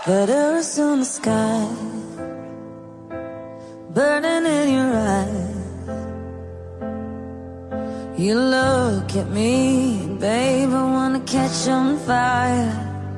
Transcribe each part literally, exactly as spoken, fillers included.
Letters on the sky, burning in your eyes. You look at me, babe, I wanna catch on fire.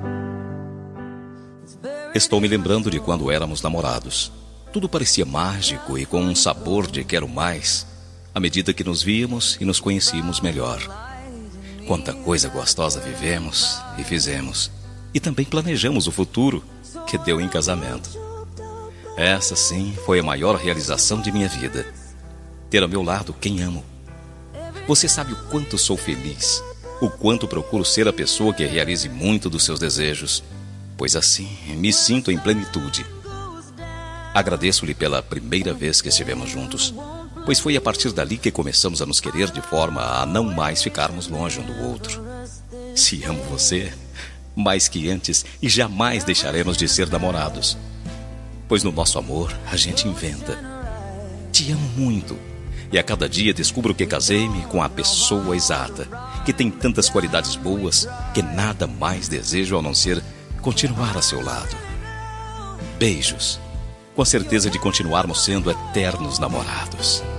Estou me lembrando de quando éramos namorados. Tudo parecia mágico e com um sabor de quero mais, à medida que nos víamos e nos conhecíamos melhor. Quanta coisa gostosa vivemos e fizemos. E também planejamos o futuro, que deu em casamento. Essa, sim, foi a maior realização de minha vida. Ter ao meu lado quem amo. Você sabe o quanto sou feliz, o quanto procuro ser a pessoa que realize muito dos seus desejos, pois assim me sinto em plenitude. Agradeço-lhe pela primeira vez que estivemos juntos, pois foi a partir dali que começamos a nos querer de forma a não mais ficarmos longe um do outro. Se amo você, mais que antes, e jamais deixaremos de ser namorados, pois no nosso amor a gente inventa. Te amo muito, e a cada dia descubro que casei-me com a pessoa exata, que tem tantas qualidades boas que nada mais desejo a não ser continuar a seu lado. Beijos, com a certeza de continuarmos sendo eternos namorados.